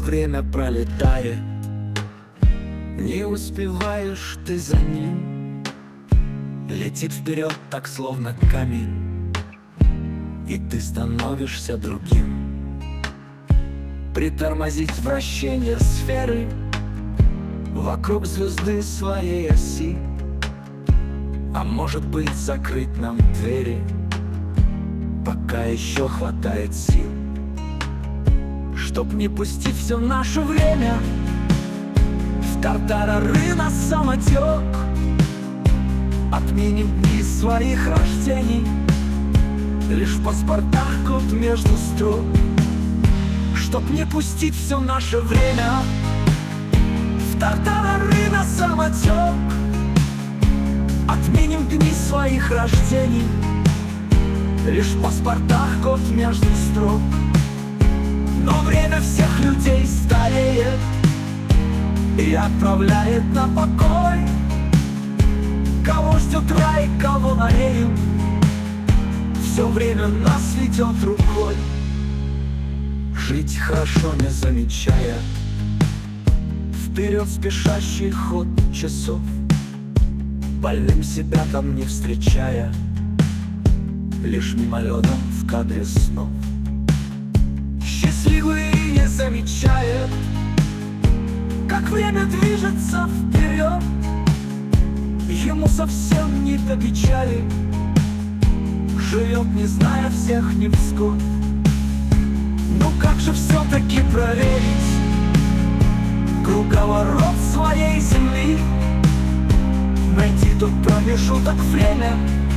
время пролетает, не успеваешь ты за ним. Летит вперед, так словно камень, и ты становишься другим. Притормозить вращение сферы вокруг звезды своей оси, а может быть закрыть нам двери, пока еще хватает сил. Чтоб не пустить все наше время в тартарары на самотек, отменим дни своих рождений, лишь в паспортах год между строк. Чтоб не пустить все наше время в тартарары на самотек, отменим дни своих рождений, лишь в паспортах год между строк. Но время всех людей стареет и отправляет на покой. Кого ждет рай, кого на рею, все время нас ведет рукой. Жить хорошо, не замечая вперед спешащий ход часов, больным себя там не встречая, лишь мимолетом в кадре снов. Счастливый не замечает, как время движется вперед, ему совсем не до печали, живет, не зная всех невзгод. Ну как же все-таки проверить круговорот своей земли, найти тот промежуток время,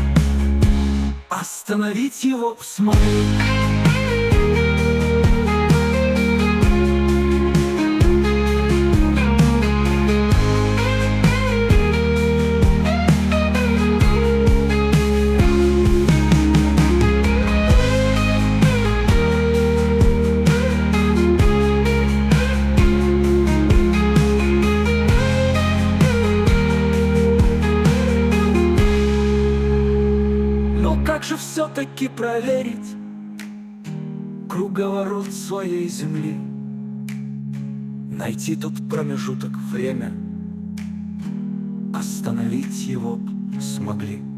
остановить его, смогли. Как же все-таки проверить круговорот своей земли, найти тот промежуток время, остановить его смогли.